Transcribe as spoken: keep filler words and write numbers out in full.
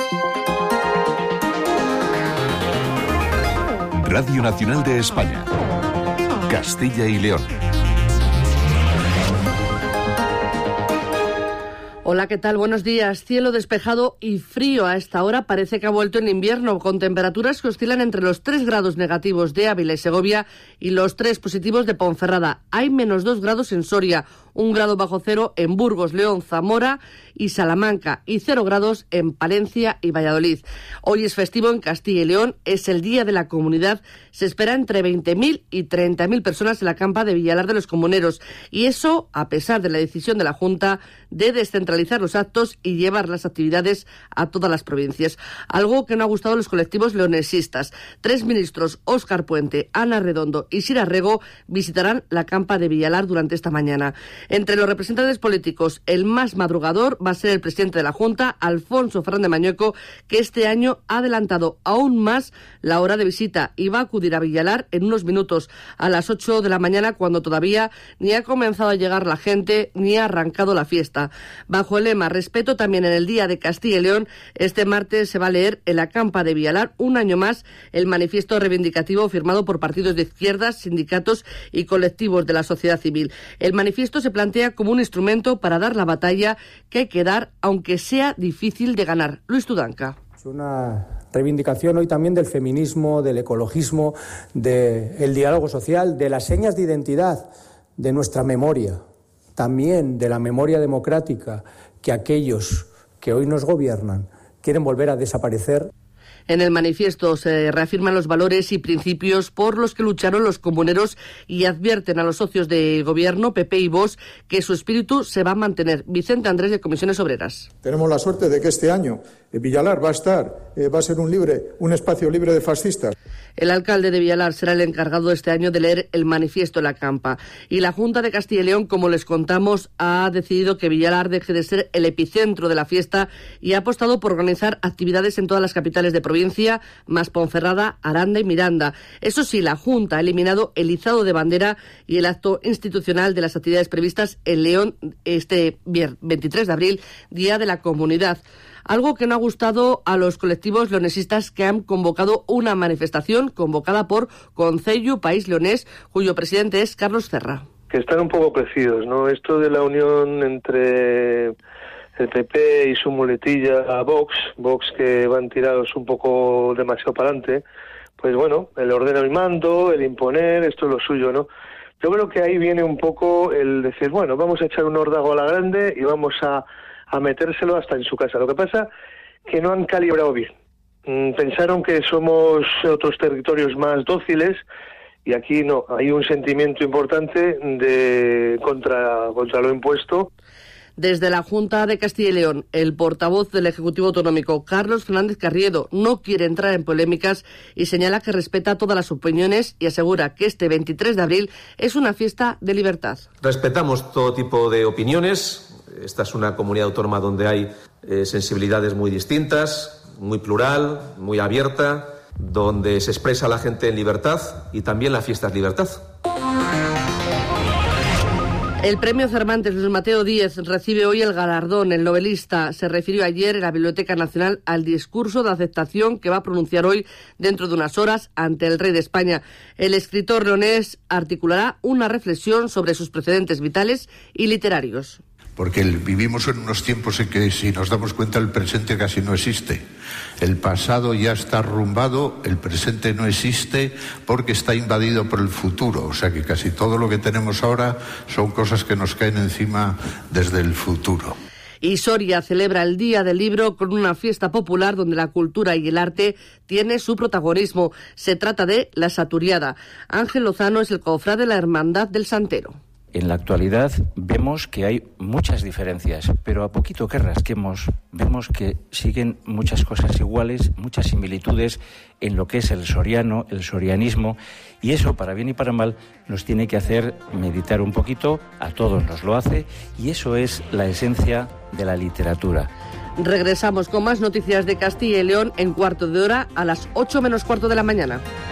Radio Nacional de España, Castilla y León. Hola, ¿qué tal? Buenos días. Cielo despejado y frío. A esta hora parece que ha vuelto el invierno, con temperaturas que oscilan entre los tres grados negativos de Ávila y Segovia y los tres positivos de Ponferrada. Hay menos dos grados en Soria, un grado bajo cero en Burgos, León, Zamora y Salamanca y cero grados en Palencia y Valladolid. Hoy es festivo en Castilla y León, es el Día de la Comunidad. Se espera entre veinte mil y treinta mil personas en la campa de Villalar de los Comuneros. Y eso a pesar de la decisión de la Junta de descentralizar los actos y llevar las actividades a todas las provincias. Algo que no ha gustado a los colectivos leonesistas. Tres ministros, Óscar Puente, Ana Redondo y Sira Rego, visitarán la campa de Villalar durante esta mañana. Entre los representantes políticos, el más madrugador va a ser el presidente de la Junta, Alfonso Fernández Mañueco, que este año ha adelantado aún más la hora de visita y va a acudir a Villalar en unos minutos, a las ocho de la mañana, cuando todavía ni ha comenzado a llegar la gente ni ha arrancado la fiesta. Bajo el lema Respeto también en el Día de Castilla y León, este martes se va a leer en la campa de Villalar un año más el manifiesto reivindicativo firmado por partidos de izquierdas, sindicatos y colectivos de la sociedad civil. El manifiesto se plantea como un instrumento para dar la batalla que hay que dar, aunque sea difícil de ganar. Luis Tudanca. Es una reivindicación hoy también del feminismo, del ecologismo, del diálogo social, de las señas de identidad, de nuestra memoria, también de la memoria democrática que aquellos que hoy nos gobiernan quieren volver a desaparecer. En el manifiesto se reafirman los valores y principios por los que lucharon los comuneros y advierten a los socios de gobierno, P P y Vox, que su espíritu se va a mantener. Vicente Andrés, de Comisiones Obreras. Tenemos la suerte de que este año Villalar va a estar, eh, va a ser un libre, un espacio libre de fascistas. El alcalde de Villalar será el encargado este año de leer el manifiesto en la campa. Y la Junta de Castilla y León, como les contamos, ha decidido que Villalar deje de ser el epicentro de la fiesta y ha apostado por organizar actividades en todas las capitales de provincia, más Ponferrada, Aranda y Miranda. Eso sí, la Junta ha eliminado el izado de bandera y el acto institucional de las actividades previstas en León este veintitrés de abril, Día de la Comunidad. Algo que no ha gustado a los colectivos leonesistas, que han convocado una manifestación convocada por Concello País Leonés, cuyo presidente es Carlos Cerra. Que están un poco crecidos, ¿no? Esto de la unión entre el P P y su muletilla a Vox, Vox que van tirados un poco demasiado para adelante, pues bueno, el ordenar y mando, el imponer, esto es lo suyo, ¿no? Yo creo que ahí viene un poco el decir, bueno, vamos a echar un órdago a la grande y vamos a a metérselo hasta en su casa. Lo que pasa que no han calibrado bien. Pensaron que somos otros territorios más dóciles y aquí no. Hay un sentimiento importante de contra, contra lo impuesto. Desde la Junta de Castilla y León, el portavoz del Ejecutivo Autonómico, Carlos Fernández Carriedo, no quiere entrar en polémicas y señala que respeta todas las opiniones y asegura que este veintitrés de abril es una fiesta de libertad. Respetamos todo tipo de opiniones. Esta es una comunidad autónoma donde hay eh, sensibilidades muy distintas, muy plural, muy abierta, donde se expresa la gente en libertad y también la fiesta es libertad. El premio Cervantes Luis Mateo Díez recibe hoy el galardón. El novelista se refirió ayer en la Biblioteca Nacional al discurso de aceptación que va a pronunciar hoy dentro de unas horas ante el rey de España. El escritor leonés articulará una reflexión sobre sus precedentes vitales y literarios. Porque vivimos en unos tiempos en que, si nos damos cuenta, el presente casi no existe. El pasado ya está arrumbado, el presente no existe porque está invadido por el futuro. O sea que casi todo lo que tenemos ahora son cosas que nos caen encima desde el futuro. Y Soria celebra el Día del Libro con una fiesta popular donde la cultura y el arte tiene su protagonismo. Se trata de la Saturiada. Ángel Lozano es el cofrade de la Hermandad del Santero. En la actualidad vemos que hay muchas diferencias, pero a poquito que rasquemos, vemos que siguen muchas cosas iguales, muchas similitudes en lo que es el soriano, el sorianismo, y eso, para bien y para mal, nos tiene que hacer meditar un poquito, a todos nos lo hace, y eso es la esencia de la literatura. Regresamos con más noticias de Castilla y León en cuarto de hora a las ocho menos cuarto de la mañana.